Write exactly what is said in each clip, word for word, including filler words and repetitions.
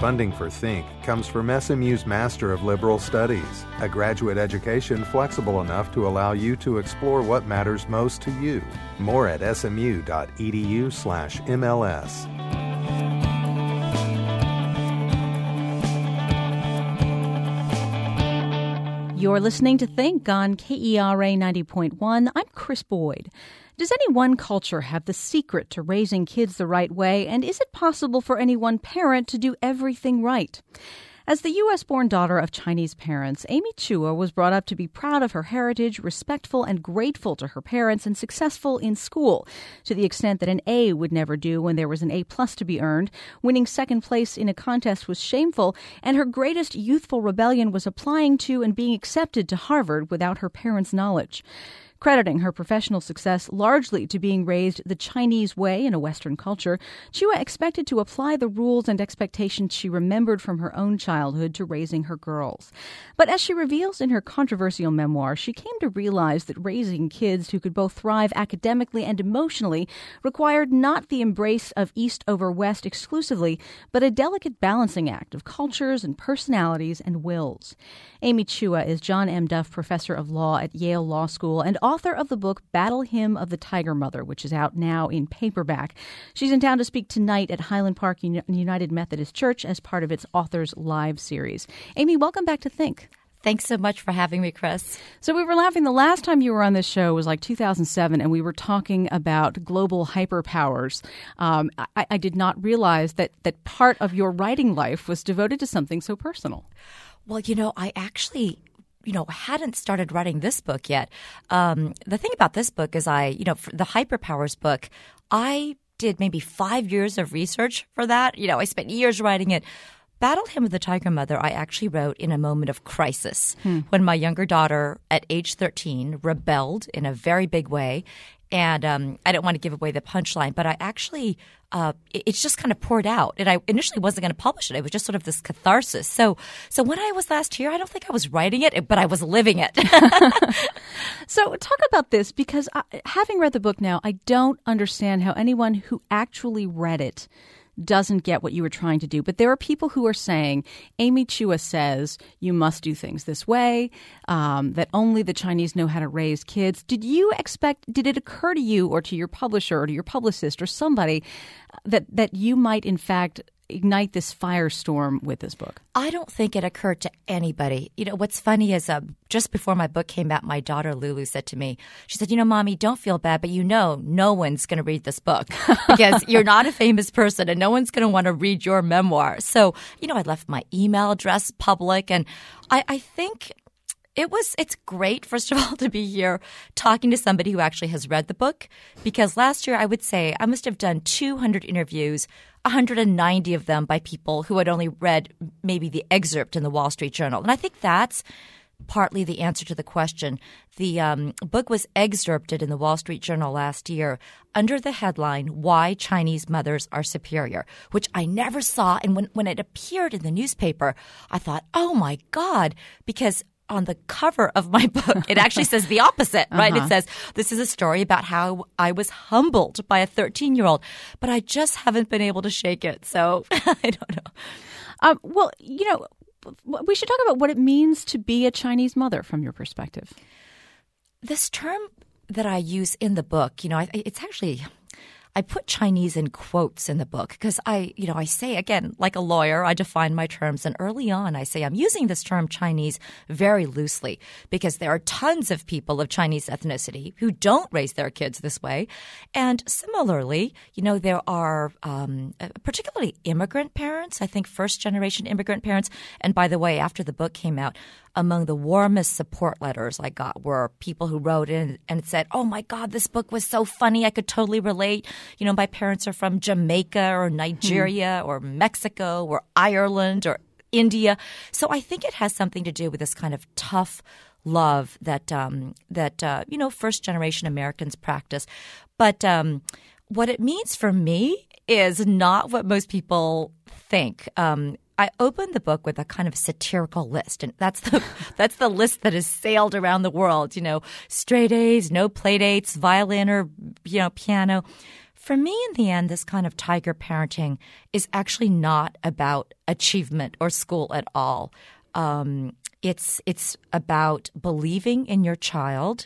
Funding for Think comes from S M U's Master of Liberal Studies, a graduate education flexible enough to allow you to explore what matters most to you. More at smu.edu slash MLS. You're listening to Think on K E R A ninety point one. I'm Chris Boyd. Does any one culture have the secret to raising kids the right way, and is it possible for any one parent to do everything right? As the U S-born daughter of Chinese parents, Amy Chua was brought up to be proud of her heritage, respectful and grateful to her parents, and successful in school, to the extent that an A would never do when there was an A plus to be earned. Winning second place in a contest was shameful, and her greatest youthful rebellion was applying to and being accepted to Harvard without her parents' knowledge. Crediting her professional success largely to being raised the Chinese way in a Western culture, Chua expected to apply the rules and expectations she remembered from her own childhood to raising her girls. But as she reveals in her controversial memoir, she came to realize that raising kids who could both thrive academically and emotionally required not the embrace of East over West exclusively, but a delicate balancing act of cultures and personalities and wills. Amy Chua is John M. Duff Professor of Law at Yale Law School and author of the book Battle Hymn of the Tiger Mother, which is out now in paperback. She's in town to speak tonight at Highland Park United Methodist Church as part of its Authors Live series. Amy, welcome back to Think. Thanks so much for having me, Chris. So we were laughing. The last time you were on this show was like two thousand seven, and we were talking about global hyperpowers. Um, I, I did not realize that that part of your writing life was devoted to something so personal. Well, you know, I actually, you know, hadn't started writing this book yet. Um, the thing about this book is I, you know, for the Hyperpowers book, I did maybe five years of research for that. You know, I spent years writing it. Battle Hymn of the Tiger Mother, I actually wrote in a moment of crisis hmm. when my younger daughter at age thirteen rebelled in a very big way. And um, I don't want to give away the punchline, but I actually uh, – it, it's just kind of poured out. And I initially wasn't going to publish it. It was just sort of this catharsis. So so when I was last here, I don't think I was writing it, but I was living it. So talk about this, because I, having read the book now, I don't understand how anyone who actually read it doesn't get what you were trying to do. But there are people who are saying, Amy Chua says you must do things this way, um, that only the Chinese know how to raise kids. Did you expect, did it occur to you or to your publisher or to your publicist or somebody that, that you might in fact ignite this firestorm with this book? I don't think it occurred to anybody. You know, what's funny is uh, just before my book came out, my daughter Lulu said to me, she said, you know, Mommy, don't feel bad, but you know no one's going to read this book because you're not a famous person and no one's going to want to read your memoir. So, you know, I left my email address public, and I, I think It was, it's great, first of all, to be here talking to somebody who actually has read the book, because last year I would say I must have done two hundred interviews, one hundred ninety of them by people who had only read maybe the excerpt in the Wall Street Journal. And I think that's partly the answer to the question. The um, book was excerpted in the Wall Street Journal last year under the headline, Why Chinese Mothers Are Superior, which I never saw. And when, when it appeared in the newspaper, I thought, oh, my God, because on the cover of my book, it actually says the opposite, right? Uh-huh. It says, this is a story about how I was humbled by a thirteen-year-old, but I just haven't been able to shake it. So I don't know. Um, well, you know, we should talk about what it means to be a Chinese mother from your perspective. This term that I use in the book, you know, it's actually – I put Chinese in quotes in the book because I, you know, I say, again, like a lawyer, I define my terms. And early on, I say I'm using this term Chinese very loosely because there are tons of people of Chinese ethnicity who don't raise their kids this way. And similarly, you know, there are um, particularly immigrant parents, I think first-generation immigrant parents. And by the way, after the book came out, among the warmest support letters I got were people who wrote in and said, oh, my God, this book was so funny. I could totally relate. You know, my parents are from Jamaica or Nigeria hmm. or Mexico or Ireland or India. So I think it has something to do with this kind of tough love that, um, that uh, you know, first-generation Americans practice. But um, what it means for me is not what most people think. Um I opened the book with a kind of satirical list, and that's the that's the list that has sailed around the world. You know, straight A's, no play dates, violin or you know piano. For me, in the end, this kind of tiger parenting is actually not about achievement or school at all. Um, it's it's about believing in your child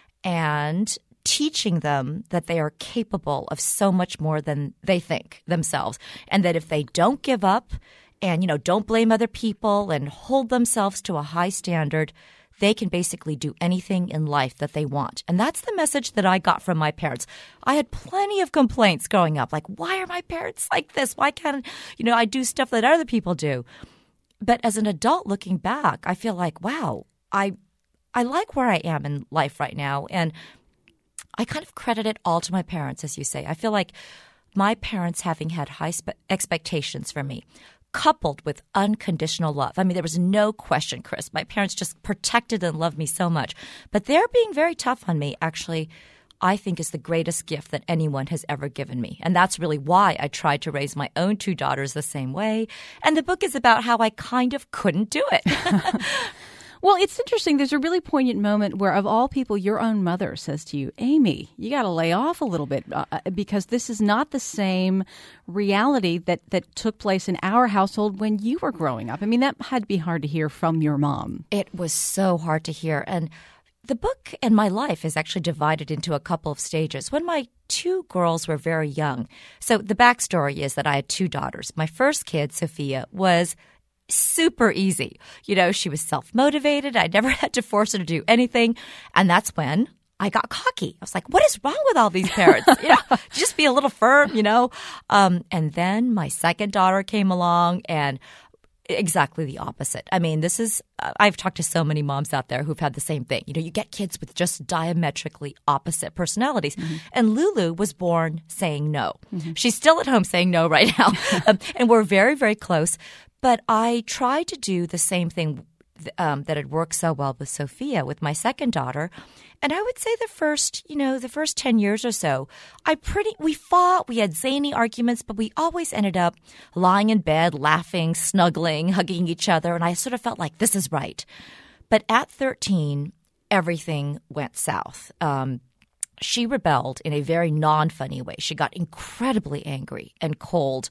and teaching them that they are capable of so much more than they think themselves, and that if they don't give up and, you know, don't blame other people and hold themselves to a high standard, they can basically do anything in life that they want. And that's the message that I got from my parents. I had plenty of complaints growing up, like, why are my parents like this? Why can't, you know, I do stuff that other people do? But as an adult looking back, I feel like, wow, I I like where I am in life right now. And I kind of credit it all to my parents, as you say. I feel like my parents having had high spe- expectations for me, coupled with unconditional love. I mean, there was no question, Chris. My parents just protected and loved me so much. But their being very tough on me, actually, I think is the greatest gift that anyone has ever given me. And that's really why I tried to raise my own two daughters the same way. And the book is about how I kind of couldn't do it. Well, it's interesting. There's a really poignant moment where, of all people, your own mother says to you, Amy, you got to lay off a little bit uh, because this is not the same reality that, that took place in our household when you were growing up. I mean, that had to be hard to hear from your mom. It was so hard to hear. And the book and my life is actually divided into a couple of stages. When my two girls were very young, so the backstory is that I had two daughters. My first kid, Sophia, was super easy. You know, she was self-motivated. I never had to force her to do anything. And that's when I got cocky. I was like, what is wrong with all these parents? You know, just be a little firm, you know. Um, and then my second daughter came along and exactly the opposite. I mean, this is, uh, I've talked to so many moms out there who've had the same thing. You know, you get kids with just diametrically opposite personalities. Mm-hmm. And Lulu was born saying no. Mm-hmm. She's still at home saying no right now. um, and we're very, very close. But I tried to do the same thing um, that had worked so well with Sophia, with my second daughter. And I would say the first, you know, the first ten years or so, I pretty, we fought, we had zany arguments, but we always ended up lying in bed, laughing, snuggling, hugging each other. And I sort of felt like this is right. But at thirteen, everything went south. Um, she rebelled in a very non-funny way. She got incredibly angry and cold.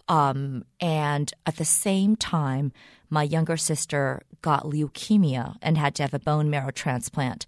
Um, and at the same time, my younger sister got leukemia and had to have a bone marrow transplant.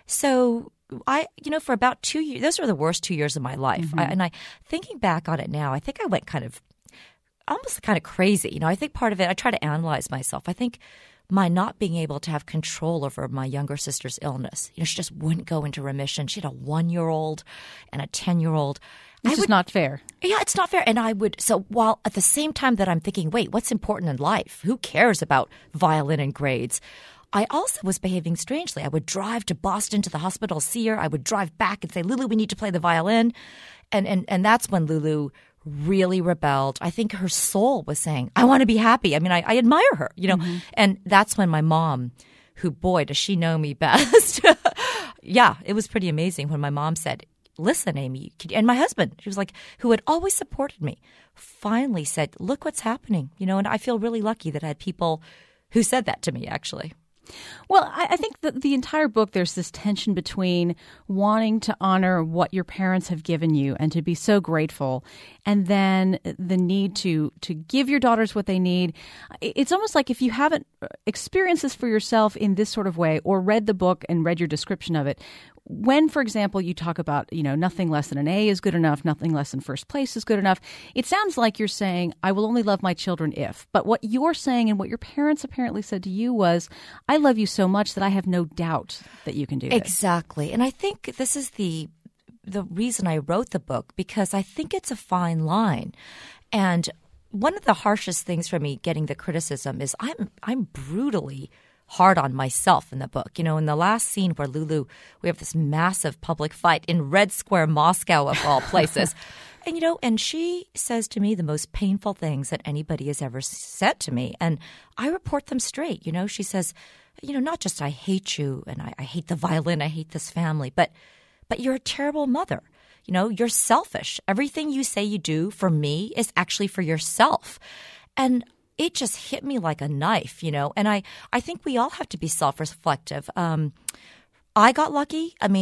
So I, you know, for about two years, those were the worst two years of my life. Mm-hmm. I, and I, thinking back on it now, I think I went kind of, almost kind of crazy. You know, I think part of it, I try to analyze myself. I think my not being able to have control over my younger sister's illness. You know, she just wouldn't go into remission. She had a one-year-old and a ten-year-old. This is not fair. Yeah, it's not fair. And I would, so while at the same time that I'm thinking, wait, what's important in life? Who cares about violin and grades? I also was behaving strangely. I would drive to Boston to the hospital, see her. I would drive back and say, Lulu, we need to play the violin. And and and that's when Lulu really rebelled. I think her soul was saying, I want to be happy. I mean, I, I admire her, you know. Mm-hmm. And that's when my mom, who, boy, does she know me best. Yeah, it was pretty amazing when my mom said, listen, Amy, and my husband, she was like, who had always supported me, finally said, look what's happening, you know, and I feel really lucky that I had people who said that to me, actually. Well, I, I think that the entire book, there's this tension between wanting to honor what your parents have given you and to be so grateful, and then the need to to give your daughters what they need. It's almost like if you haven't experienced this for yourself in this sort of way or read the book and read your description of it, when, for example, you talk about, you know, nothing less than an A is good enough, nothing less than first place is good enough, it sounds like you're saying, I will only love my children if. But what you're saying and what your parents apparently said to you was, I love you so much that I have no doubt that you can do this. Exactly. And I think this is the the reason I wrote the book, because I think it's a fine line. And one of the harshest things for me getting the criticism is I'm I'm brutally hard on myself in the book. You know, in the last scene where Lulu, we have this massive public fight in Red Square, Moscow, of all places. And, you know, and she says to me the most painful things that anybody has ever said to me. And I report them straight. You know, she says, you know, not just I hate you and I, I hate the violin, I hate this family, but but you're a terrible mother. You know, you're selfish. Everything you say you do for me is actually for yourself. And it just hit me like a knife, you know, and I, I think we all have to be self-reflective. Um, I got lucky. I mean,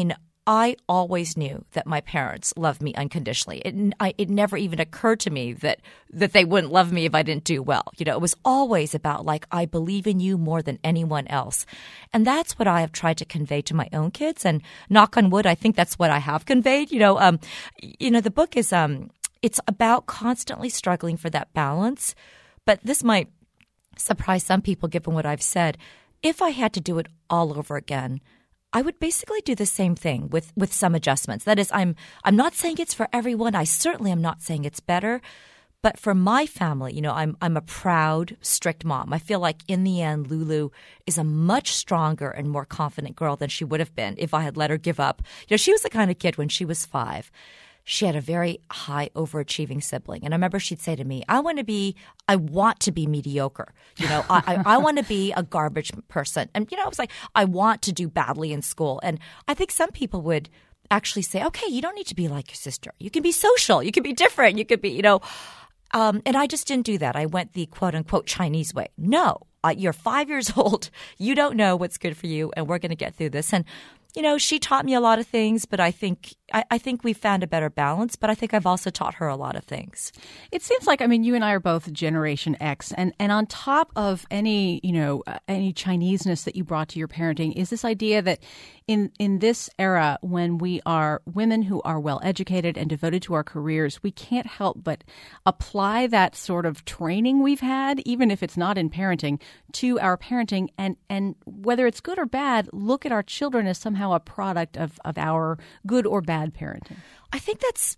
I always knew that my parents loved me unconditionally. It, I, it never even occurred to me that that they wouldn't love me if I didn't do well. You know, it was always about like, I believe in you more than anyone else. And that's what I have tried to convey to my own kids. And knock on wood, I think that's what I have conveyed. You know, um, you know, the book is um, it's about constantly struggling for that balance. But this might surprise some people given what I've said. If I had to do it all over again, I would basically do the same thing with, with some adjustments. That is, I'm I'm not saying it's for everyone. I certainly am not saying it's better. But for my family, you know, I'm I'm a proud, strict mom. I feel like in the end, Lulu is a much stronger and more confident girl than she would have been if I had let her give up. You know, she was the kind of kid when she was five. She had a very high overachieving sibling. And I remember she'd say to me, I want to be, I want to be mediocre. You know, I, I, I want to be a garbage person. And, you know, I was like, I want to do badly in school. And I think some people would actually say, okay, you don't need to be like your sister. You can be social. You can be different. You could be, you know. Um, and I just didn't do that. I went the quote unquote Chinese way. No, uh, you're five years old. You don't know what's good for you. And we're going to get through this. And you know, she taught me a lot of things, but I think I, I think we found a better balance. But I think I've also taught her a lot of things. It seems like, I mean, you and I are both Generation X, and, and on top of any, you know, uh, any Chineseness that you brought to your parenting is this idea that in in this era, when we are women who are well educated and devoted to our careers, we can't help but apply that sort of training we've had, even if it's not in parenting, to our parenting, and and whether it's good or bad, look at our children as somehow a product of, of our good or bad parenting. I think that's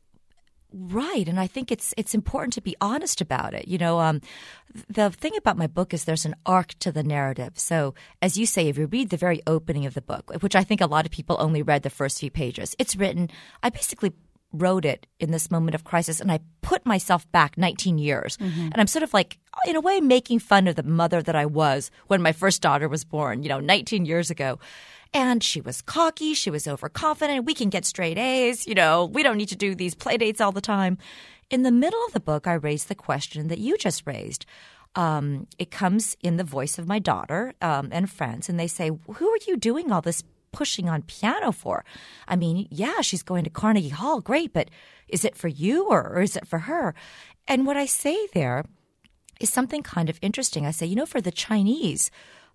right. And I think it's it's important to be honest about it. You know, um, the thing about my book is there's an arc to the narrative. So as you say, if you read the very opening of the book, which I think a lot of people only read the first few pages, it's written, I basically wrote it in this moment of crisis, and I put myself back nineteen years. Mm-hmm. And I'm sort of like, in a way, making fun of the mother that I was when my first daughter was born, you know, nineteen years ago. And she was cocky. She was overconfident. We can get straight A's. You know, we don't need to do these play dates all the time. In the middle of the book, I raised the question that you just raised. Um, it comes in the voice of my daughter um, and friends, and they say, who are you doing all this pushing on piano for? I mean, yeah, she's going to Carnegie Hall. Great. But is it for you or, or is it for her? And what I say there is something kind of interesting. I say, you know, for the Chinese,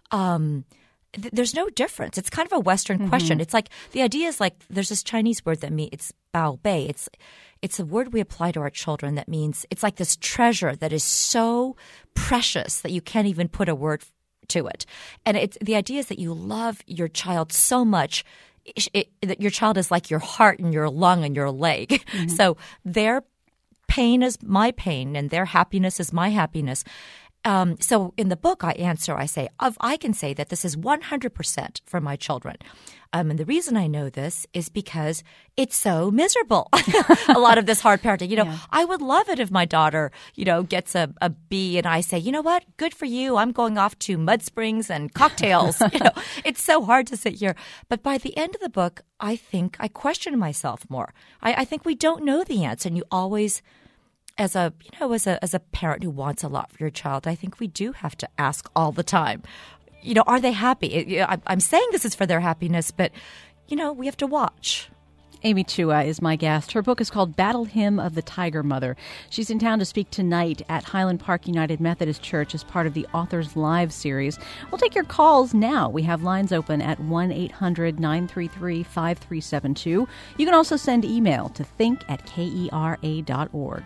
um, th- there's no difference. It's kind of a Western mm-hmm. question. It's like the idea is like there's this Chinese word that means it's bao bei. It's it's a word we apply to our children that means it's like this treasure that is so precious that you can't even put a word to it. And it's the idea is that you love your child so much it, it, that your child is like your heart and your lung and your leg. Mm-hmm. So their pain is my pain and their happiness is my happiness. Um, so in the book, I answer, I say, of, I can say that this is one hundred percent for my children. Um, and the reason I know this is because it's so miserable, a lot of this hard parenting. You know, yeah. I would love it if my daughter, you know, gets a, a B and I say, you know what, good for you. I'm going off to Mud Springs and cocktails. You know, it's so hard to sit here. But by the end of the book, I think I question myself more. I, I think we don't know the answer. And you always... As a you know, as a as a parent who wants a lot for your child, I think we do have to ask all the time. You know, are they happy? It, you know, I, I'm saying this is for their happiness, but you know, we have to watch. Amy Chua is my guest. Her book is called Battle Hymn of the Tiger Mother. She's in town to speak tonight at Highland Park United Methodist Church as part of the Authors Live series. We'll take your calls now. We have lines open at one eight hundred nine three three five three seven two. You can also send email to think at K E R A dot org.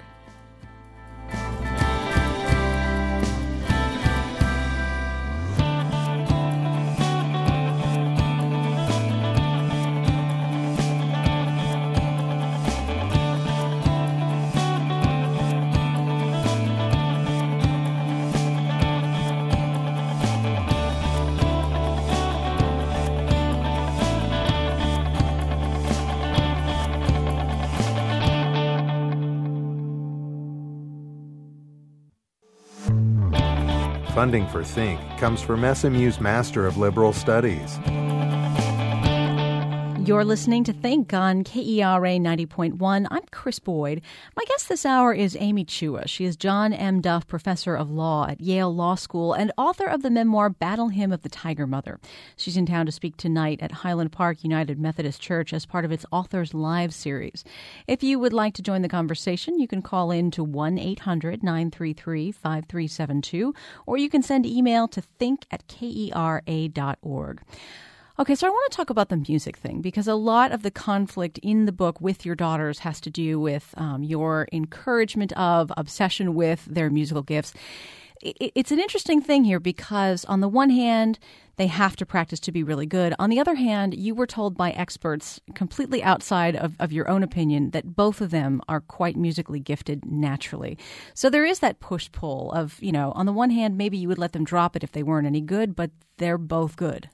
Funding for Think comes from S M U's Master of Liberal Studies. You're listening to Think on K E R A ninety point one. I'm Chris Boyd. My guest this hour is Amy Chua. She is John M. Duff Professor of Law at Yale Law School and author of the memoir Battle Hymn of the Tiger Mother. She's in town to speak tonight at Highland Park United Methodist Church as part of its Authors Live series. If you would like to join the conversation, you can call in to one eight hundred nine three three five three seven two, or you can send email to think at K E R A dot org. Okay, so I want to talk about the music thing because a lot of the conflict in the book with your daughters has to do with um, your encouragement of, obsession with their musical gifts. It's an interesting thing here because on the one hand, they have to practice to be really good. On the other hand, you were told by experts completely outside of, of your own opinion that both of them are quite musically gifted naturally. So there is that push-pull of, you know, on the one hand, maybe you would let them drop it if they weren't any good, but they're both good.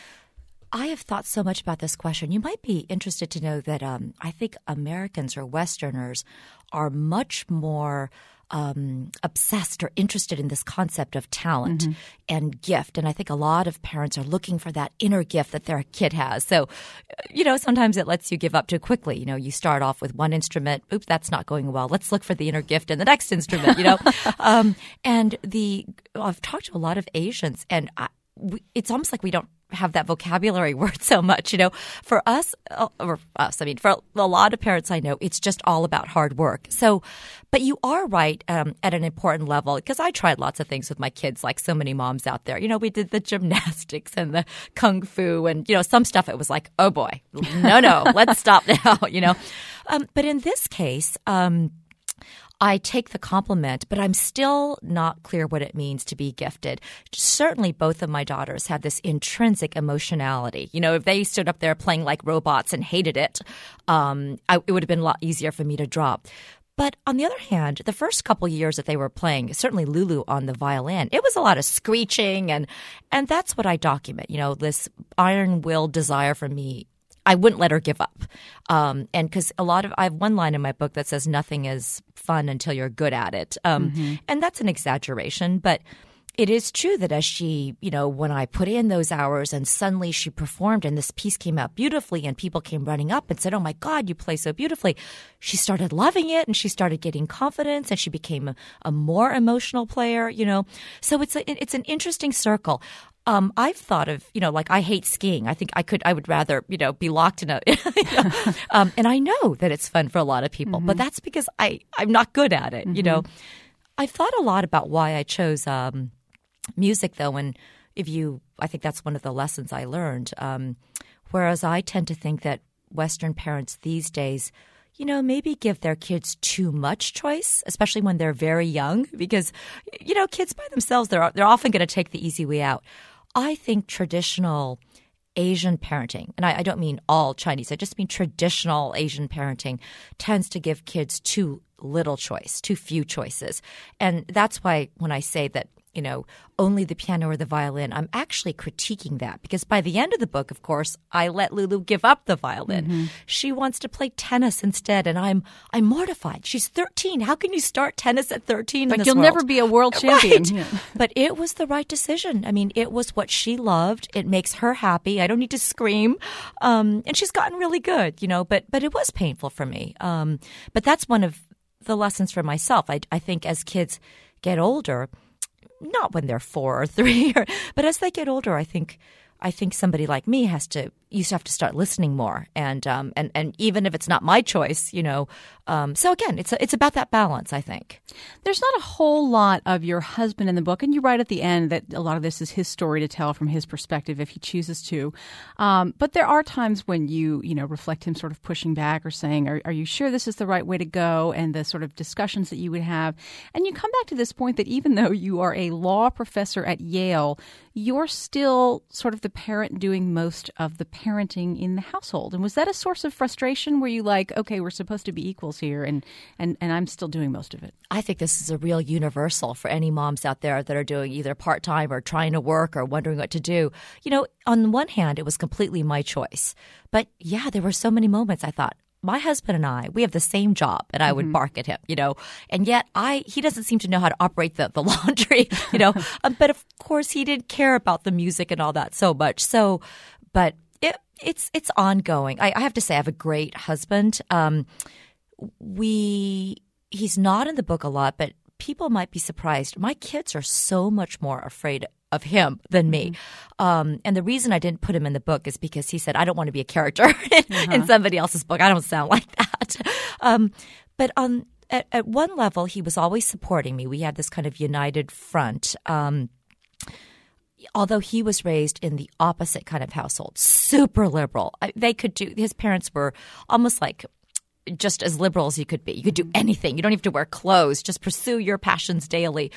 I have thought so much about this question. You might be interested to know that um, I think Americans or Westerners are much more um, obsessed or interested in this concept of talent mm-hmm. and gift. And I think a lot of parents are looking for that inner gift that their kid has. So, you know, sometimes it lets you give up too quickly. You know, you start off with one instrument. Oops, that's not going well. Let's look for the inner gift in the next instrument, you know. um, and the I've talked to a lot of Asians, and I, we, it's almost like we don't have that vocabulary word so much, you know. For us, or us, I mean, for a lot of parents I know, it's just all about hard work. So, but you are right um, at an important level, because I tried lots of things with my kids, like so many moms out there. You know, we did the gymnastics and the kung fu and, you know, some stuff it was like, oh boy, no, no, let's stop now, you know. Um, but in this case, um, I take the compliment, but I'm still not clear what it means to be gifted. Certainly, both of my daughters have this intrinsic emotionality. You know, if they stood up there playing like robots and hated it, um, I, it would have been a lot easier for me to drop. But on the other hand, the first couple years that they were playing, certainly Lulu on the violin, it was a lot of screeching, and and that's what I document. You know, this iron-willed desire for me. I wouldn't let her give up. Um, and because a lot of, I have one line in my book that says nothing is fun until you're good at it. Um, mm-hmm. And that's an exaggeration, but it is true that as she, you know, when I put in those hours and suddenly she performed and this piece came out beautifully and people came running up and said, oh my God, you play so beautifully. She started loving it and she started getting confidence and she became a, a more emotional player, you know. So it's a, it's an interesting circle. Um, I've thought of, you know, like I hate skiing. I think I could, I would rather, you know, be locked in a, you know, um, and I know that it's fun for a lot of people, mm-hmm. but that's because I, I'm not good at it, mm-hmm. you know. I've thought a lot about why I chose um, music, though, and if you, I think that's one of the lessons I learned. Um, whereas I tend to think that Western parents these days, you know, maybe give their kids too much choice, especially when they're very young, because, you know, kids by themselves, they're they're often going to take the easy way out. I think traditional Asian parenting, and I, I don't mean all Chinese, I just mean traditional Asian parenting, tends to give kids too little choice, too few choices. And that's why when I say that, you know, only the piano or the violin, I'm actually critiquing that, because by the end of the book, of course, I let Lulu give up the violin. Mm-hmm. She wants to play tennis instead, and I'm I'm mortified. She's thirteen. How can you start tennis at thirteen? Like in this you'll world? never be a world champion. Right. Yeah. But it was the right decision. I mean, it was what she loved. It makes her happy. I don't need to scream, um, and she's gotten really good, you know. But but it was painful for me. Um, but that's one of the lessons for myself. I I think as kids get older. Not when they're four or three, or, but as they get older, I think I think somebody like me has to used to have to start listening more, and um, and and even if it's not my choice, you know. Um, so again, it's a, it's about that balance, I think. There's not a whole lot of your husband in the book, and you write at the end that a lot of this is his story to tell from his perspective if he chooses to. Um, but there are times when you you know reflect him sort of pushing back or saying, "Are, are you sure this is the right way to go?" And the sort of discussions that you would have, and you come back to this point that even though you are a law professor at Yale, you're still sort of the parent doing most of the parenting in the household. And was that a source of frustration? Were you like, okay, we're supposed to be equals here, and, and, and I'm still doing most of it? I think this is a real universal for any moms out there that are doing either part-time or trying to work or wondering what to do. You know, on one hand, it was completely my choice. But yeah, there were so many moments I thought, my husband and I, we have the same job, and I would mm-hmm. bark at him, you know, and yet I he doesn't seem to know how to operate the, the laundry, you know, um, but of course he didn't care about the music and all that so much. So, but it, it's it's ongoing. I, I have to say, I have a great husband. Um, we he's not in the book a lot, but people might be surprised. My kids are so much more afraid of him than me. Mm-hmm. Um, and the reason I didn't put him in the book is because he said, I don't want to be a character in, uh-huh. in somebody else's book. I don't sound like that. Um, but on at, at one level, he was always supporting me. We had this kind of united front. Um, although he was raised in the opposite kind of household, super liberal. I, they could do – his parents were almost like – just as liberal as you could be. You could do anything. You don't have to wear clothes. Just pursue your passions daily.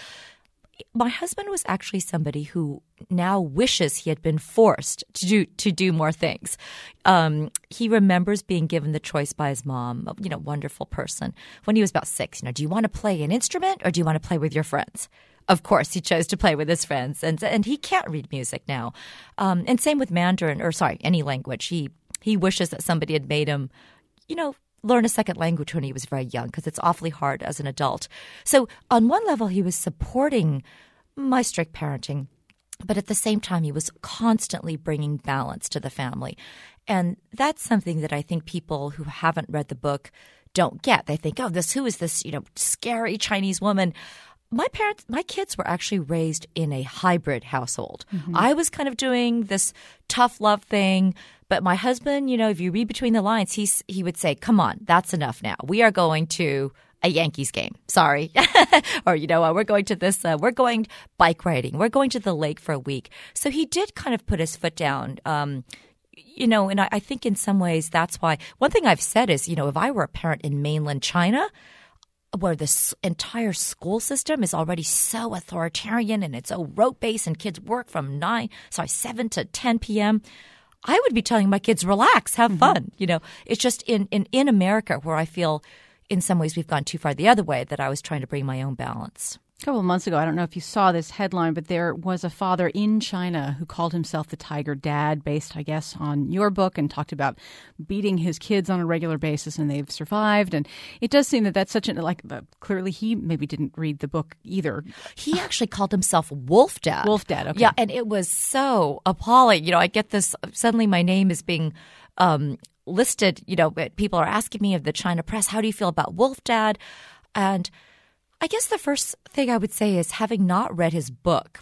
My husband was actually somebody who now wishes he had been forced to do to do more things. Um, he remembers being given the choice by his mom, a, you know, wonderful person, when he was about six. You know, do you want to play an instrument or do you want to play with your friends? Of course, he chose to play with his friends, and and he can't read music now. Um, and same with Mandarin, or sorry, any language. He he wishes that somebody had made him, you know, learn a second language when he was very young, because it's awfully hard as an adult. So on one level, he was supporting my strict parenting, but at the same time, he was constantly bringing balance to the family. And that's something that I think people who haven't read the book don't get. They think, oh, this who is this, you know, scary Chinese woman? My parents, my kids were actually raised in a hybrid household. Mm-hmm. I was kind of doing this tough love thing, but my husband, you know, if you read between the lines, he's, he would say, come on, that's enough now. We are going to a Yankees game. Sorry. Or, you know, uh, we're going to this, uh, we're going bike riding. We're going to the lake for a week. So he did kind of put his foot down. Um, you know, and I, I think in some ways that's why one thing I've said is, you know, if I were a parent in mainland China, where this entire school system is already so authoritarian and it's so rote-based and kids work from nine, sorry, seven to ten p.m., I would be telling my kids, relax, have mm-hmm. fun. You know, it's just in, in, in America where I feel in some ways we've gone too far the other way, that I was trying to bring my own balance. A couple of months ago, I don't know if you saw this headline, but there was a father in China who called himself the Tiger Dad, based, I guess, on your book, and talked about beating his kids on a regular basis, and they've survived. And it does seem that that's such an, like, uh, clearly he maybe didn't read the book either. He actually called himself Wolf Dad. Wolf Dad, okay. Yeah, and it was so appalling. You know, I get this, suddenly my name is being um, listed, you know, people are asking me of the China press, how do you feel about Wolf Dad? And I guess the first thing I would say is, having not read his book,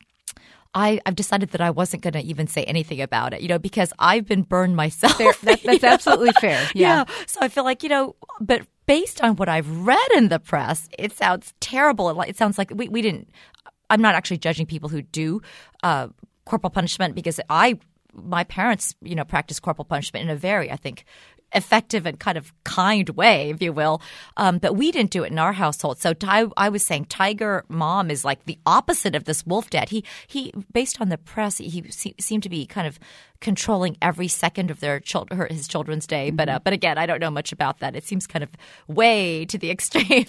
I, I've decided that I wasn't going to even say anything about it, you know, because I've been burned myself. Fair. That, that's absolutely fair. Yeah. yeah. So I feel like, you know, but based on what I've read in the press, it sounds terrible. It sounds like we, we didn't – I'm not actually judging people who do uh, corporal punishment, because I – my parents, you know, practice corporal punishment in a very, I think – effective and kind of kind way, if you will. Um, but we didn't do it in our household. So I, I was saying Tiger Mom is like the opposite of this Wolf Dad. He, he based on the press, he se- seemed to be kind of controlling every second of their child, his children's day. Mm-hmm. But uh, but again, I don't know much about that. It seems kind of way to the extreme.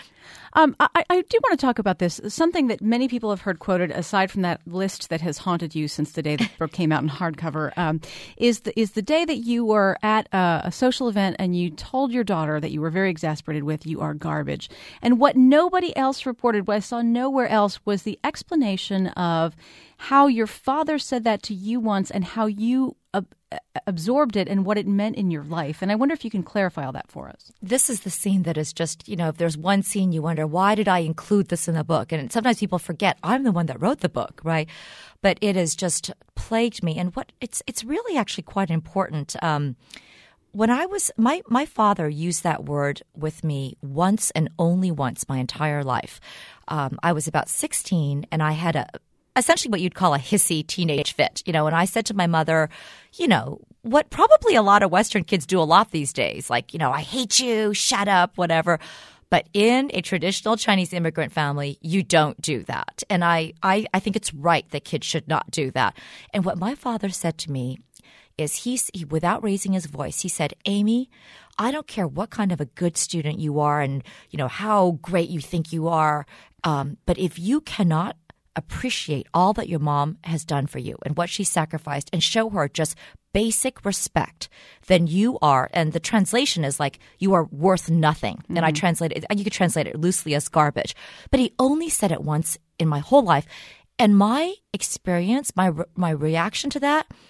Um, I, I do want to talk about this. Something that many people have heard quoted, aside from that list that has haunted you since the day the book came out in hardcover, um, is the is the day that you were at a, a social event and you told your daughter that you were very exasperated with, "You are garbage." And what nobody else reported, what I saw nowhere else, was the explanation of how your father said that to you once and how you ab- absorbed it and what it meant in your life. And I wonder if you can clarify all that for us. This is the scene that is just, you know, if there's one scene you wonder, why did I include this in the book? And sometimes people forget I'm the one that wrote the book, right? But it has just plagued me. And what it's it's really actually quite important. Um, when I was, my, my father used that word with me once and only once my entire life. Um, I was about sixteen and I had a essentially what you'd call a hissy teenage fit, you know, and I said to my mother, you know, what probably a lot of Western kids do a lot these days, like, you know, I hate you, shut up, whatever. But in a traditional Chinese immigrant family, you don't do that. And I, I, I think it's right that kids should not do that. And what my father said to me is he, he, without raising his voice, he said, Amy, I don't care what kind of a good student you are and, you know, how great you think you are, um, but if you cannot appreciate all that your mom has done for you and what she sacrificed and show her just basic respect, then you are, and the translation is like, you are worth nothing. Mm-hmm. And I translate it, you could translate it loosely as garbage. But he only said it once in my whole life. And my experience, my my reaction to that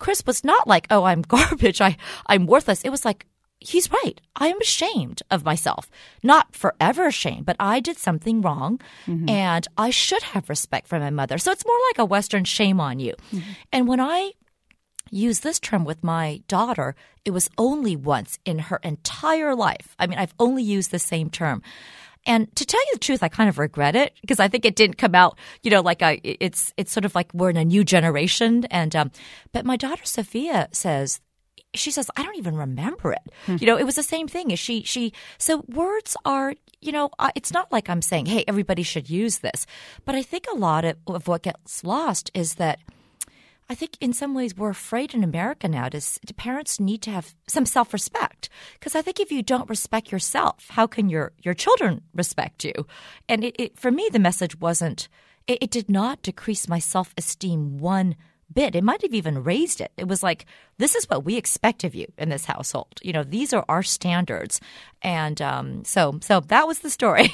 Chris was not like, oh, I'm garbage, I, I'm worthless. It was like, he's right. I am ashamed of myself. Not forever ashamed, but I did something wrong, mm-hmm. and I should have respect for my mother. So it's more like a Western shame on you. Mm-hmm. And when I use this term with my daughter, it was only once in her entire life. I mean, I've only used the same term. And to tell you the truth, I kind of regret it because I think it didn't come out, you know, like I, it's it's sort of like we're in a new generation. And um, but my daughter Sophia says, she says, I don't even remember it. Hmm. You know, it was the same thing. Is she she so words are, you know, uh, it's not like I'm saying, hey, everybody should use this. But I think a lot of, of what gets lost is that I think in some ways we're afraid in America now to, to parents need to have some self-respect. Because I think if you don't respect yourself, how can your, your children respect you? And it, it, for me, the message wasn't it, – it did not decrease my self-esteem one bit. It might have even raised it. It was like, this is what we expect of you in this household. You know, these are our standards. And um, so, so that was the story.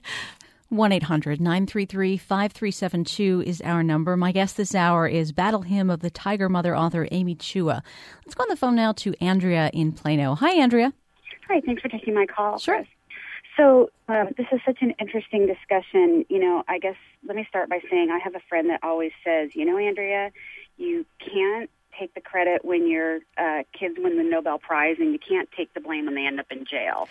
one eight hundred nine three three five three seven two is our number. My guest this hour is Battle Hymn of the Tiger Mother author Amy Chua. Let's go on the phone now to Andrea in Plano. Hi, Andrea. Hi, thanks for taking my call. Sure. Chris. So um, this is such an interesting discussion. You know, I guess let me start by saying I have a friend that always says, you know, Andrea, you can't take the credit when your uh, kids win the Nobel Prize, and you can't take the blame when they end up in jail.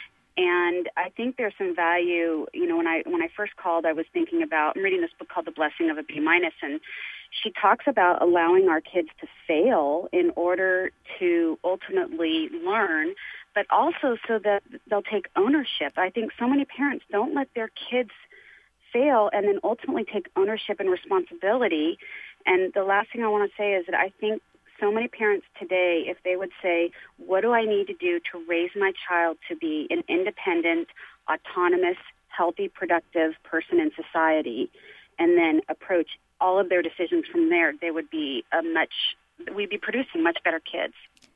And I think there's some value, you know, when I when I first called, I was thinking about, I'm reading this book called The Blessing of a B minus, and she talks about allowing our kids to fail in order to ultimately learn, but also so that they'll take ownership. I think so many parents don't let their kids fail and then ultimately take ownership and responsibility. And the last thing I want to say is that I think so many parents today, if they would say, what do I need to do to raise my child to be an independent, autonomous, healthy, productive person in society, and then approach all of their decisions from there, they would be a much, we'd be producing much better kids.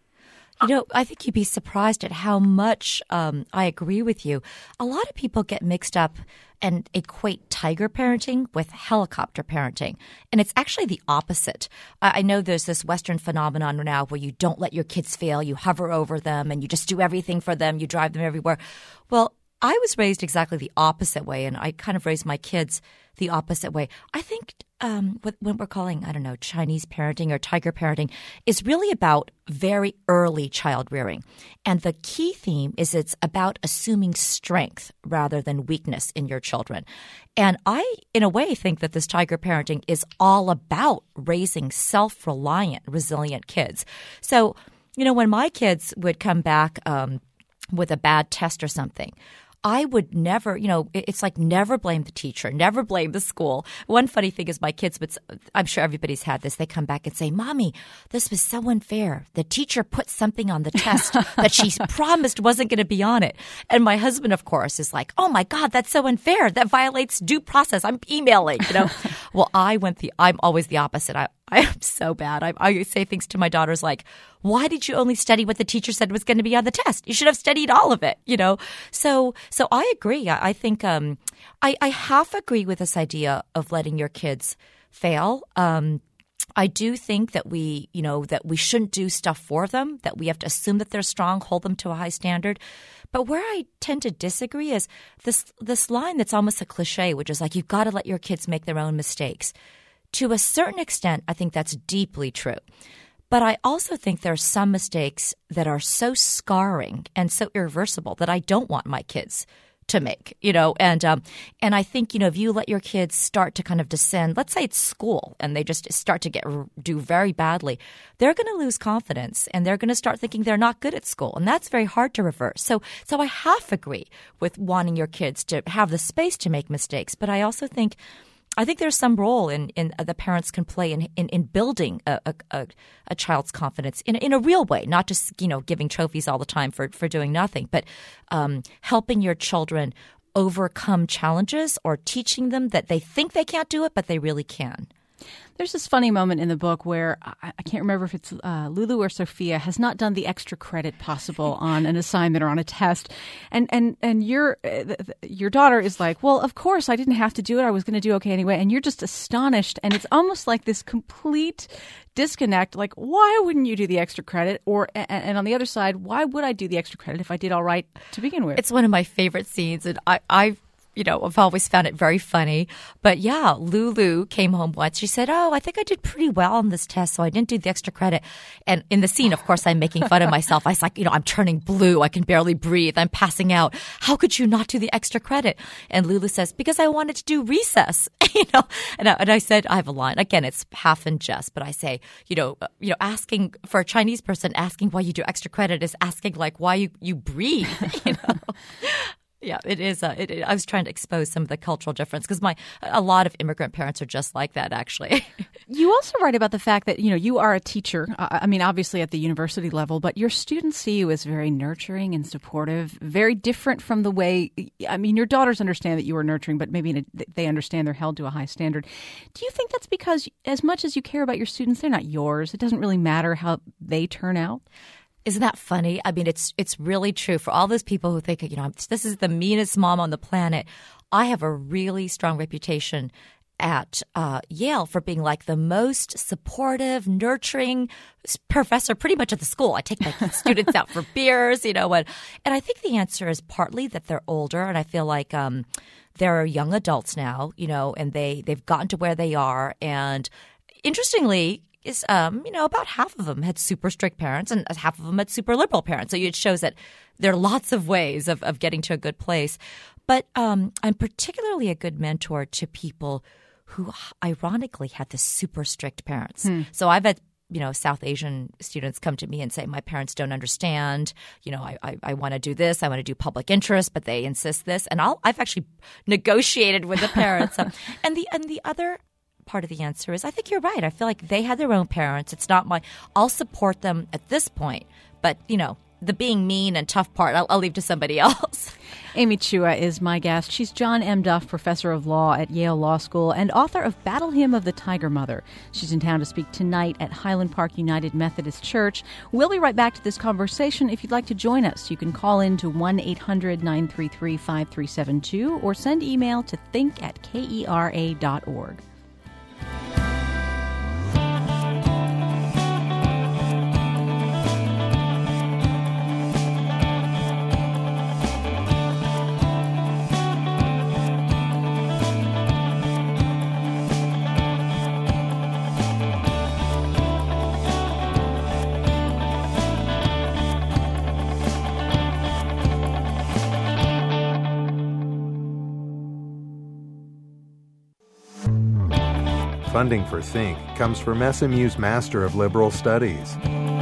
You know, I think you'd be surprised at how much um, I agree with you. A lot of people get mixed up and equate tiger parenting with helicopter parenting. And it's actually the opposite. I, I know there's this Western phenomenon now where you don't let your kids fail. You hover over them and you just do everything for them. You drive them everywhere. Well, I was raised exactly the opposite way, and I kind of raised my kids the opposite way. I think um, what, what we're calling, I don't know, Chinese parenting or tiger parenting is really about very early child rearing. And the key theme is it's about assuming strength rather than weakness in your children. And I, in a way, think that this tiger parenting is all about raising self-reliant, resilient kids. So, you know, when my kids would come back um, with a bad test or something, I would never, you know, it's like never blame the teacher, never blame the school. One funny thing is my kids would, I'm sure everybody's had this, they come back and say, Mommy, this was so unfair. The teacher put something on the test that she promised wasn't going to be on it. And my husband, of course, is like, oh my God, that's so unfair. That violates due process. I'm emailing, you know. Well, I went the, I'm always the opposite. I, I am so bad. I, I say things to my daughters like, why did you only study what the teacher said was going to be on the test? You should have studied all of it, you know? So so I agree. I, I think um, I, I half agree with this idea of letting your kids fail. Um, I do think that we, you know, that we shouldn't do stuff for them, that we have to assume that they're strong, hold them to a high standard. But where I tend to disagree is this this line that's almost a cliche, which is like, you've got to let your kids make their own mistakes. To a certain extent, I think that's deeply true. But I also think there are some mistakes that are so scarring and so irreversible that I don't want my kids to make, you know, and um, and I think, you know, if you let your kids start to kind of descend, let's say it's school, and they just start to get do very badly, they're going to lose confidence and they're going to start thinking they're not good at school, and that's very hard to reverse. So, so I half agree with wanting your kids to have the space to make mistakes, but I also think. I think there's some role in, in uh, the parents can play in in, in building a, a, a child's confidence in in a real way, not just, you know, giving trophies all the time for, for doing nothing, but um, helping your children overcome challenges or teaching them that they think they can't do it, but they really can. There's this funny moment in the book where I, I can't remember if it's uh, Lulu or Sophia has not done the extra credit possible on an assignment or on a test, and and and your uh, your daughter is like, well, of course I didn't have to do it. I was going to do okay anyway, and you're just astonished, and it's almost like this complete disconnect. Like, why wouldn't you do the extra credit? Or and, and on the other side, why would I do the extra credit if I did all right to begin with? It's one of my favorite scenes, and I I. You know, I've always found it very funny. But yeah, Lulu came home once. She said, oh, I think I did pretty well on this test, so I didn't do the extra credit. And in the scene, of course, I'm making fun of myself. I was like, you know, I'm turning blue. I can barely breathe. I'm passing out. How could you not do the extra credit? And Lulu says, because I wanted to do recess. you know, and I, and I said, I have a line. Again, it's half in jest, but I say, you know, you know, asking for a Chinese person, asking why you do extra credit is asking like why you, you breathe, you know. Yeah, it is. Uh, it, it, I was trying to expose some of the cultural difference because my a lot of immigrant parents are just like that, actually. You also write about the fact that, you know, you are a teacher. Uh, I mean, obviously at the university level, but your students see you as very nurturing and supportive, very different from the way, I mean, your daughters understand that you are nurturing, but maybe in a, they understand they're held to a high standard. Do you think that's because as much as you care about your students, they're not yours? It doesn't really matter how they turn out? Isn't that funny? I mean, it's it's really true for all those people who think, you know, this is the meanest mom on the planet. I have a really strong reputation at uh, Yale for being like the most supportive, nurturing professor pretty much at the school. I take my students out for beers, you know, and, and I think the answer is partly that they're older, and I feel like um, they're young adults now, you know, and they, they've gotten to where they are. And interestingly, is, um, you know, about half of them had super strict parents and half of them had super liberal parents. So it shows that there are lots of ways of, of getting to a good place. But um, I'm particularly a good mentor to people who ironically had the super strict parents. Hmm. So I've had, you know, South Asian students come to me and say, my parents don't understand. You know, I, I, I want to do this. I want to do public interest, but they insist this. And I'll, I've actually negotiated with the parents. and the and the other part of the answer is I think you're right. I feel like they had their own parents. It's not my – I'll support them at this point. But, you know, the being mean and tough part, I'll, I'll leave to somebody else. Amy Chua is my guest. She's John M. Duff Professor of Law at Yale Law School and author of Battle Hymn of the Tiger Mother. She's in town to speak tonight at Highland Park United Methodist Church. We'll be right back to this conversation. If you'd like to join us, you can call in to one eight hundred nine three three five three seven two or send email to think at kera dot org. Funding for Think comes from S M U's Master of Liberal Studies.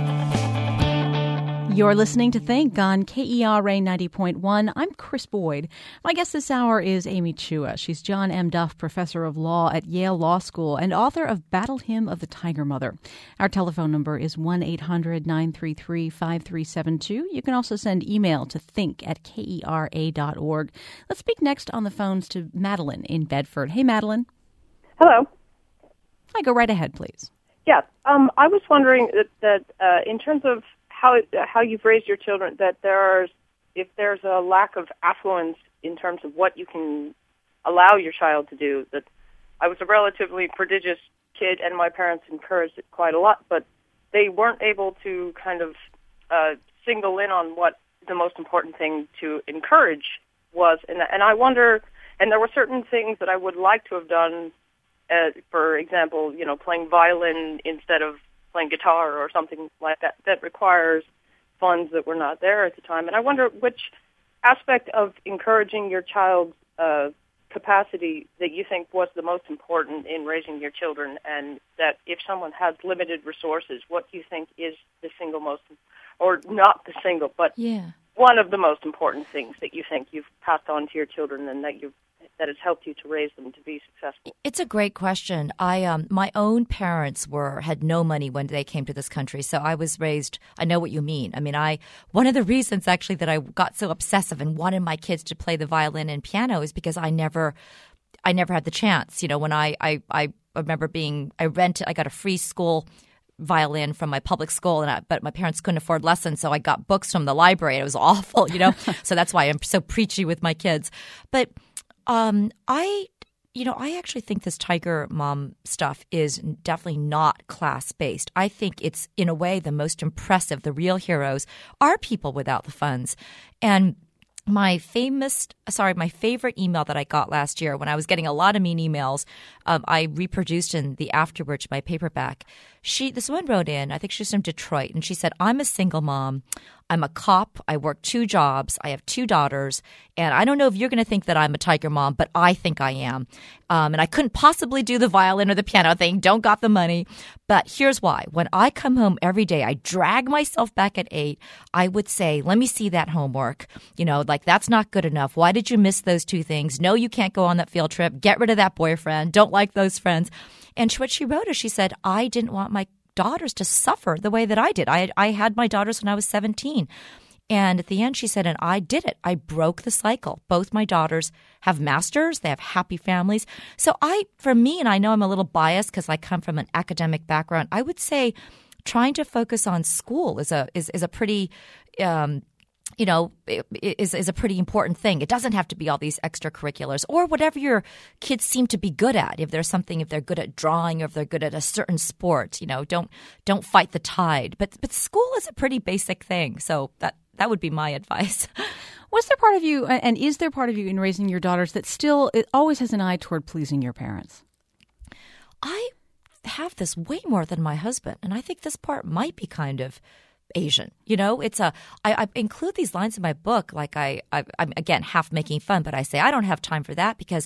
You're listening to Think on K E R A ninety point one. I'm Chris Boyd. My guest this hour is Amy Chua. She's John M. Duff Professor of Law at Yale Law School and author of Battle Hymn of the Tiger Mother. Our telephone number is one eight hundred nine three three five three seven two. You can also send email to think at kera dot org. Let's speak next on the phones to Madeline in Bedford. Hey, Madeline. Hello. Hi, go right ahead, please. Yeah, um, I was wondering that, that uh, in terms of how uh, how you've raised your children, that there's if there's a lack of affluence in terms of what you can allow your child to do. That I was a relatively prodigious kid, and my parents encouraged it quite a lot, but they weren't able to kind of uh, single in on what the most important thing to encourage was. And, and I wonder, and there were certain things that I would like to have done. Uh, for example, you know, playing violin instead of playing guitar or something like that, that requires funds that were not there at the time. And I wonder which aspect of encouraging your child's uh, capacity that you think was the most important in raising your children, and that if someone has limited resources, what do you think is the single most, or not the single, but yeah. one of the most important things that you think you've passed on to your children and that you've that has helped you to raise them to be successful? It's a great question. I um, my own parents were had no money when they came to this country, so I was raised. I know what you mean. I mean, I one of the reasons actually that I got so obsessive and wanted my kids to play the violin and piano is because I never. I never had the chance. You know, when I, I, I remember being, I rented, I got a free school violin from my public school, and I, but my parents couldn't afford lessons, so I got books from the library. It was awful, you know. So that's why I'm so preachy with my kids. But um, I, you know, I actually think this Tiger Mom stuff is definitely not class-based. I think it's, in a way, the most impressive. The real heroes are people without the funds. And my famous, sorry, my favorite email that I got last year when I was getting a lot of mean emails, um, I reproduced in the afterword to my paperback. She, this one wrote in, I think she's from Detroit, and she said, I'm a single mom. I'm a cop. I work two jobs. I have two daughters. And I don't know if you're going to think that I'm a Tiger Mom, but I think I am. Um, and I couldn't possibly do the violin or the piano thing. Don't got the money. But here's why. When I come home every day, I drag myself back at eight. I would say, let me see that homework. You know, like, that's not good enough. Why did you miss those two things? No, you can't go on that field trip. Get rid of that boyfriend. Don't like those friends. And what she wrote is she said, I didn't want my daughters to suffer the way that I did. I, I had my daughters when I was seventeen. And at the end, she said, and I did it. I broke the cycle. Both my daughters have masters. They have happy families. So I, for me, and I know I'm a little biased because I come from an academic background, I would say trying to focus on school is a is, is a pretty um, you know, is is a pretty important thing. It doesn't have to be all these extracurriculars or whatever your kids seem to be good at. If there's something, if they're good at drawing or if they're good at a certain sport, you know, don't don't fight the tide. But but school is a pretty basic thing. So that that would be my advice. Was there part of you, and is there part of you in raising your daughters that still it always has an eye toward pleasing your parents? I have this way more than my husband, and I think this part might be kind of Asian. You know, it's a, I, I include these lines in my book, like I, I, I'm again half making fun, but I say I don't have time for that because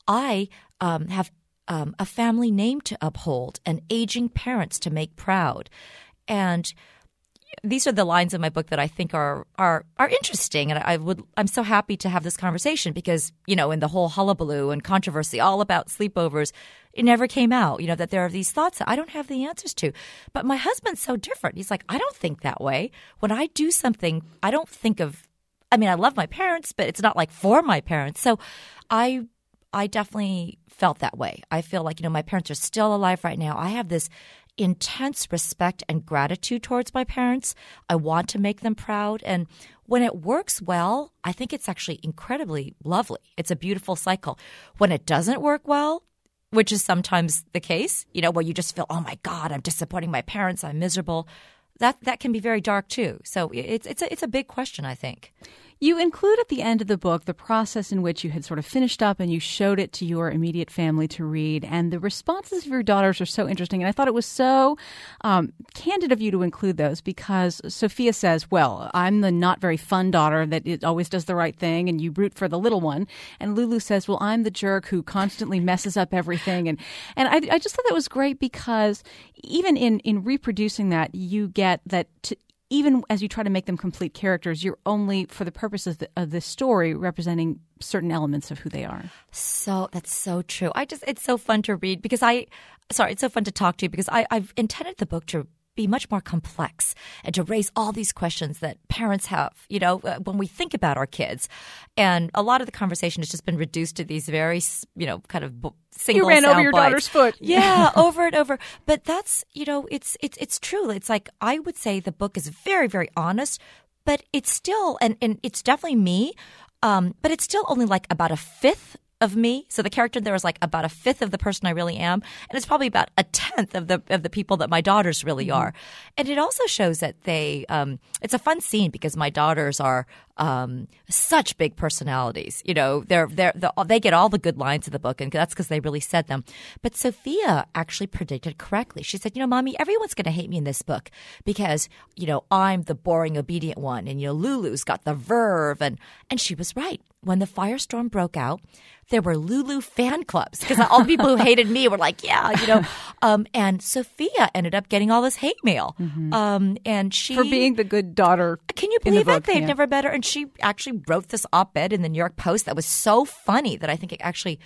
I um, have um, a family name to uphold and aging parents to make proud. And these are the lines in my book that I think are are are interesting, and I would I'm so happy to have this conversation because, you know, in the whole hullabaloo and controversy all about sleepovers, it never came out, you know, that there are these thoughts that I don't have the answers to. But my husband's so different. He's like, I don't think that way. When I do something, I don't think of, I mean, I love my parents, but it's not like for my parents. So I I definitely felt that way. I feel like, you know, my parents are still alive right now. I have this intense respect and gratitude towards my parents. I want to make them proud. And when it works well, I think it's actually incredibly lovely. It's a beautiful cycle. When it doesn't work well, which is sometimes the case, you know, where you just feel, oh my God, I'm disappointing my parents, I'm miserable. That that can be very dark too. So it's it's a, it's a big question, I think. You include at the end of the book the process in which you had sort of finished up and you showed it to your immediate family to read. And the responses of your daughters are so interesting. And I thought it was so um, candid of you to include those because Sophia says, well, I'm the not very fun daughter that it always does the right thing and you root for the little one. And Lulu says, well, I'm the jerk who constantly messes up everything. And and I, I just thought that was great because even in, in reproducing that, you get that to, even as you try to make them complete characters, you're only, for the purposes of, the, of this story, representing certain elements of who they are. So that's so true. I just, it's so fun to read because I, sorry, it's so fun to talk to you because I, I've intended the book to be much more complex and to raise all these questions that parents have, you know, when we think about our kids. And a lot of the conversation has just been reduced to these very, you know, kind of single You ran sound over your bites. daughter's foot. Yeah, over and over. But that's, you know, it's it's it's true. It's like I would say the book is very, very honest, but it's still, and, and it's definitely me, um, but it's still only like about a fifth of me. So the character there is like about a fifth of the person I really am. And it's probably about a tenth of the of the people that my daughters really mm-hmm. are. And it also shows that they um, – it's a fun scene because my daughters are um, such big personalities. You know, they're, they're, they're, they get all the good lines of the book, and that's because they really said them. But Sophia actually predicted correctly. She said, you know, Mommy, everyone's going to hate me in this book because, you know, I'm the boring, obedient one. And, you know, Lulu's got the verve. And, and she was right. When the firestorm broke out, there were Lulu fan clubs because all the people who hated me were like, yeah, you know. Um, and Sophia ended up getting all this hate mail. Mm-hmm. Um, and she For being the good daughter. Can you believe that? Book, They've yeah. never met her. And she actually wrote this op-ed in the New York Post that was so funny that I think it actually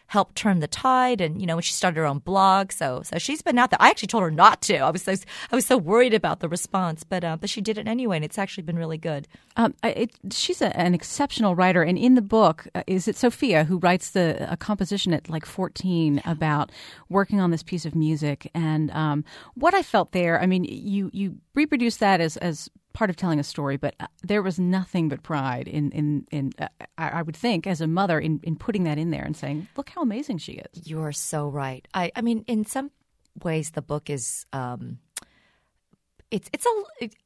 helped turn the tide. And, you know, she started her own blog. So so she's been out there. I actually told her not to. I was so, I was so worried about the response, but uh, but she did it anyway, and it's actually been really good. Um, it, she's a, an exceptional writer. And in the book, uh, is it Sophia who writes the a composition at like fourteen about working on this piece of music? And um, what I felt there, I mean, you, you reproduced that as, as part of telling a story, but there was nothing but pride in, in, in uh, I would think, as a mother, in, in putting that in there and saying, look how amazing she is. You're so right. I, I mean, in some ways, the book is, um, it's, it's a, it,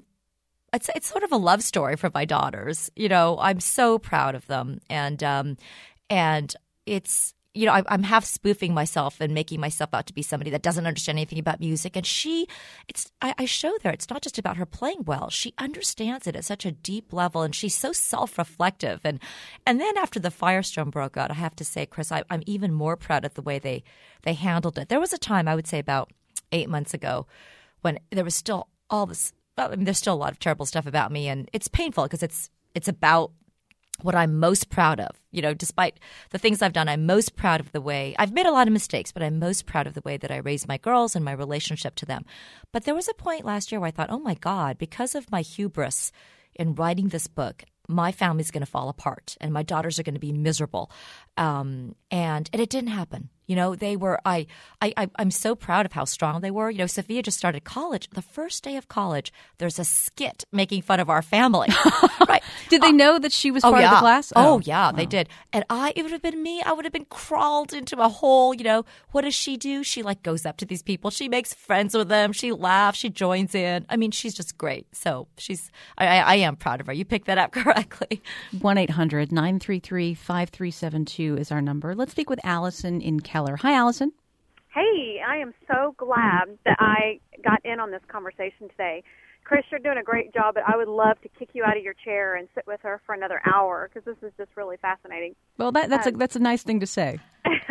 it's, it's sort of a love story for my daughters. You know, I'm so proud of them. And, um, and it's, you know, I, I'm half spoofing myself and making myself out to be somebody that doesn't understand anything about music. And she, it's, I, I show there, it's not just about her playing well. She understands it at such a deep level, and she's so self-reflective. And and then after the firestorm broke out, I have to say, Chris, I, I'm even more proud of the way they, they handled it. There was a time, I would say about eight months ago, when there was still all this, well, I mean, there's still a lot of terrible stuff about me, and it's painful because it's it's about what I'm most proud of. You know, despite the things I've done, I'm most proud of the way – I've made a lot of mistakes, but I'm most proud of the way that I raised my girls and my relationship to them. But there was a point last year where I thought, oh, my God, because of my hubris in writing this book, my family's going to fall apart and my daughters are going to be miserable. Um, and, and it didn't happen. You know, they were, I, I, I, I'm so proud of how strong they were. You know, Sophia just started college. The first day of college, there's a skit making fun of our family. Right? Did they know that she was oh, part yeah. of the class? Oh, oh yeah, wow. They did. And I, it would have been me. I would have been crawled into a hole. You know, what does she do? She like goes up to these people. She makes friends with them. She laughs. She joins in. I mean, she's just great. So she's, I, I, I am proud of her. You picked that up correctly. one eight hundred nine three three five three seven two is our number. Let's speak with Allison in Keller. Hi, Allison. Hey, I am so glad that I got in on this conversation today. Chris, you're doing a great job, but I would love to kick you out of your chair and sit with her for another hour because this is just really fascinating. Well, that, that's, um, a, that's a nice thing to say.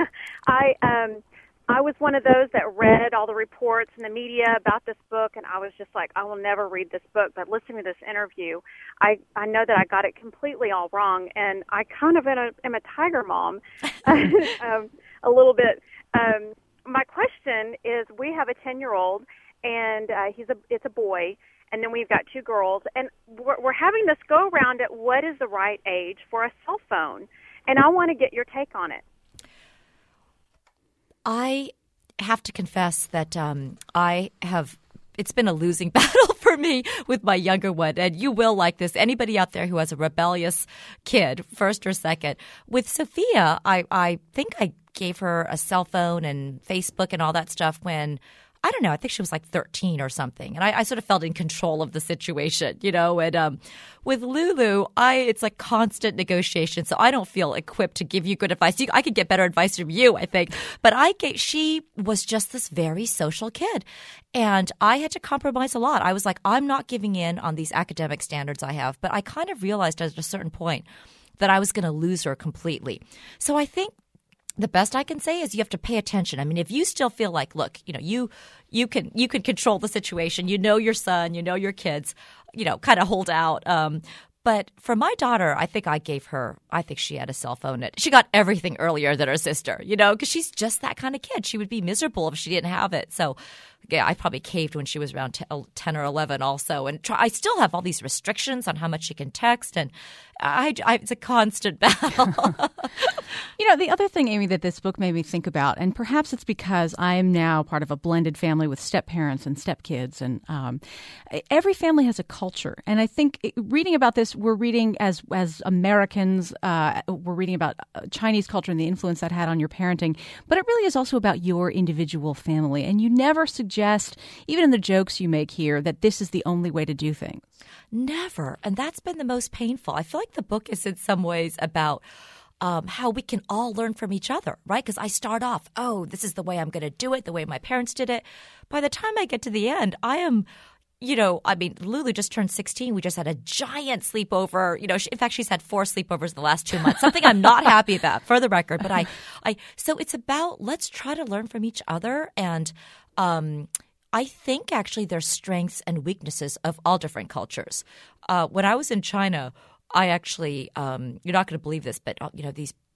I um, I was one of those that read all the reports in the media about this book, and I was just like, I will never read this book. But listening to this interview, I, I know that I got it completely all wrong, and I kind of am a, am a tiger mom um, a little bit. Um, my question is, we have a ten-year-old, and uh, he's a it's a boy, and then we've got two girls, and we're, we're having this go around at what is the right age for a cell phone, and I want to get your take on it. I have to confess that um, I have – it's been a losing battle for me with my younger one, and you will like this. Anybody out there who has a rebellious kid, first or second. With Sophia, I, I think I gave her a cell phone and Facebook and all that stuff when – I don't know. I think she was like thirteen or something. And I, I sort of felt in control of the situation, you know. And um, with Lulu, I it's like constant negotiation. So I don't feel equipped to give you good advice. You, I could get better advice from you, I think. But I gave, she was just this very social kid. And I had to compromise a lot. I was like, I'm not giving in on these academic standards I have. But I kind of realized at a certain point that I was going to lose her completely. So I think the best I can say is you have to pay attention. I mean, if you still feel like, look, you know, you you can you can control the situation. You know your son, you know your kids, you know, kind of hold out. Um, but for my daughter, I think I gave her, I think she had a cell phone. She got everything earlier than her sister, you know, because she's just that kind of kid. She would be miserable if she didn't have it. So, yeah, I probably caved when she was around ten or eleven also. And try, I still have all these restrictions on how much she can text. And I, I, it's a constant battle. You know, the other thing, Amy, that this book made me think about, and perhaps it's because I am now part of a blended family with step-parents and step-kids, and um, every family has a culture. And I think reading about this, we're reading as as Americans, uh, we're reading about Chinese culture and the influence that had on your parenting, but it really is also about your individual family. And you never suggest, even in the jokes you make here, that this is the only way to do things. Never. And that's been the most painful. I feel like the book is in some ways about Um, how we can all learn from each other, right? Because I start off, oh, this is the way I'm going to do it, the way my parents did it. By the time I get to the end, I am, you know, I mean, Lulu just turned sixteen. We just had a giant sleepover. You know, she, in fact, she's had four sleepovers in the last two months, something I'm not happy about, for the record. But I, I, so it's about let's try to learn from each other. And um, I think actually there's strengths and weaknesses of all different cultures. Uh, when I was in China, I actually, um, you're not going to believe this, but, you know, these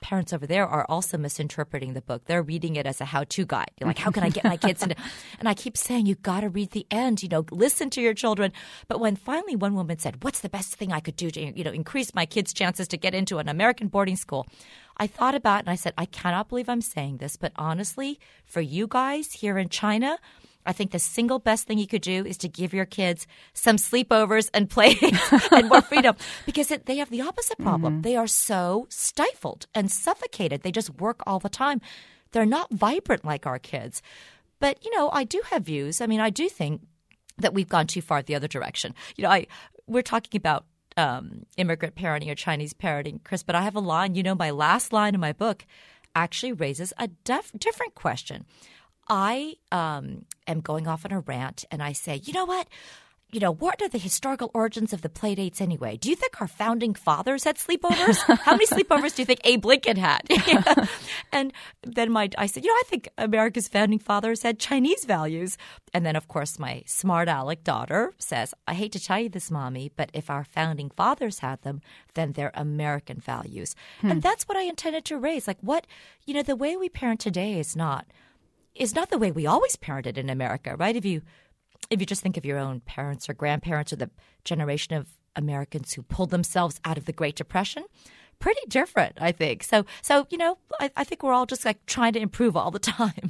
parents over there are also misinterpreting the book. They're reading it as a how-to guide. You're like, how can I get my kids into? And I keep saying, you got to read the end. You know, listen to your children. But when finally one woman said, "What's the best thing I could do to, you know, increase my kids' chances to get into an American boarding school?" I thought about it and I said, I cannot believe I'm saying this, but honestly, for you guys here in China, I think the single best thing you could do is to give your kids some sleepovers and play and more freedom, because it, they have the opposite problem. Mm-hmm. They are so stifled and suffocated. They just work all the time. They're not vibrant like our kids. But, you know, I do have views. I mean, I do think that we've gone too far the other direction. You know, I we're talking about um, immigrant parenting or Chinese parenting, Chris, but I have a line. You know, my last line in my book actually raises a def- different question. I um, am going off on a rant and I say, you know what? You know, what are the historical origins of the play dates anyway? Do you think our founding fathers had sleepovers? How many sleepovers do you think Abe Lincoln had? Yeah. And then my, I said, you know, I think America's founding fathers had Chinese values. And then, of course, my smart aleck daughter says, I hate to tell you this, Mommy, but if our founding fathers had them, then they're American values. Hmm. And that's what I intended to raise. Like what, you know, the way we parent today is not is not the way we always parented in America, right? If you if you just think of your own parents or grandparents or the generation of Americans who pulled themselves out of the Great Depression, pretty different, I think. So, so you know, I, I think we're all just like trying to improve all the time.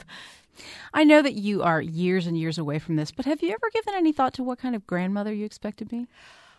I know that you are years and years away from this, but have you ever given any thought to what kind of grandmother you expect to be?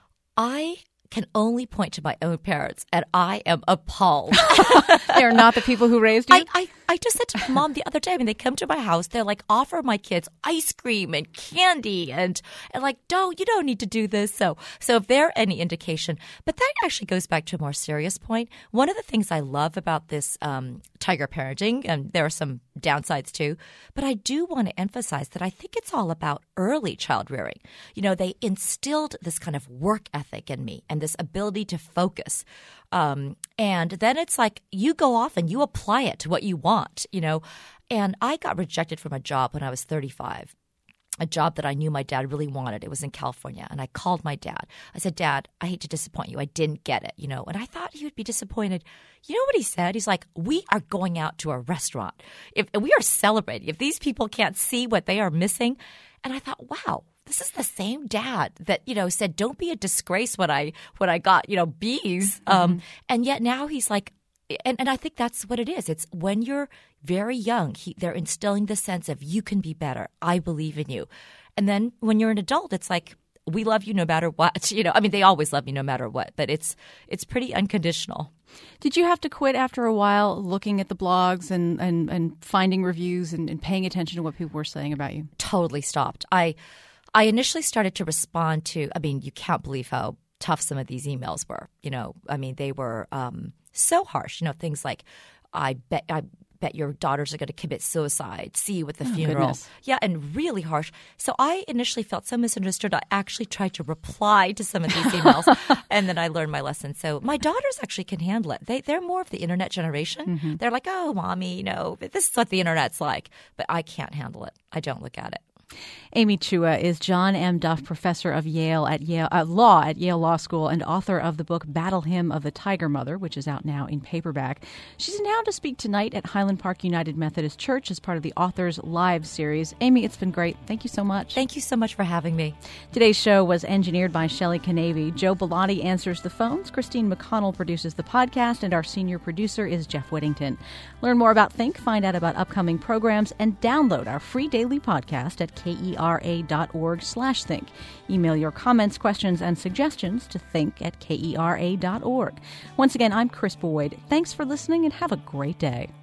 I can only point to my own parents, and I am appalled. They're not the people who raised you? I, I, I just said to my mom the other day, I mean, they come to my house, they're like, offer my kids ice cream and candy, and, and like, don't, you don't need to do this. So, so if they're any indication, but that actually goes back to a more serious point. One of the things I love about this um, tiger parenting, and there are some downsides too, but I do want to emphasize that I think it's all about early child rearing. You know, they instilled this kind of work ethic in me and this ability to focus. Um, and then it's like you go off and you apply it to what you want, you know. And I got rejected from a job when I was thirty-five, a job that I knew my dad really wanted. It was in California. And I called my dad. I said, Dad, I hate to disappoint you. I didn't get it, you know. And I thought he would be disappointed. You know what he said? He's like, we are going out to a restaurant. If we are celebrating, if these people can't see what they are missing. And I thought, wow. This is the same dad that, you know, said, don't be a disgrace when I when I got, you know, B's. Mm-hmm. Um, and yet now he's like, and, and I think that's what it is. It's when you're very young, he, they're instilling the sense of you can be better. I believe in you. And then when you're an adult, it's like, we love you no matter what. You know, I mean, they always love you no matter what, but it's it's pretty unconditional. Did you have to quit after a while looking at the blogs and, and, and finding reviews and, and paying attention to what people were saying about you? Totally stopped. I I initially started to respond to, I mean, you can't believe how tough some of these emails were. You know, I mean, they were um, so harsh. You know, things like, I bet I bet your daughters are going to commit suicide. See you at the oh, funeral. Goodness. Yeah, and really harsh. So I initially felt so misunderstood. I actually tried to reply to some of these emails, and then I learned my lesson. So my daughters actually can handle it. They, they're more of the internet generation. Mm-hmm. They're like, oh, Mommy, you know, this is what the internet's like. But I can't handle it. I don't look at it. Amy Chua is John M. Duff Professor of Yale at Yale uh, Law at Yale Law School and author of the book Battle Hymn of the Tiger Mother, which is out now in paperback. She's in town to speak tonight at Highland Park United Methodist Church as part of the Authors Live series. Amy, it's been great. Thank you so much. Thank you so much for having me. Today's show was engineered by Shelley Canavy. Joe Bellotti answers the phones. Christine McConnell produces the podcast, and our senior producer is Jeff Whittington. Learn more about Think, find out about upcoming programs, and download our free daily podcast at kera.org slash think. Email your comments, questions, and suggestions to think at kera.org. Once again, I'm Chris Boyd. Thanks for listening and have a great day.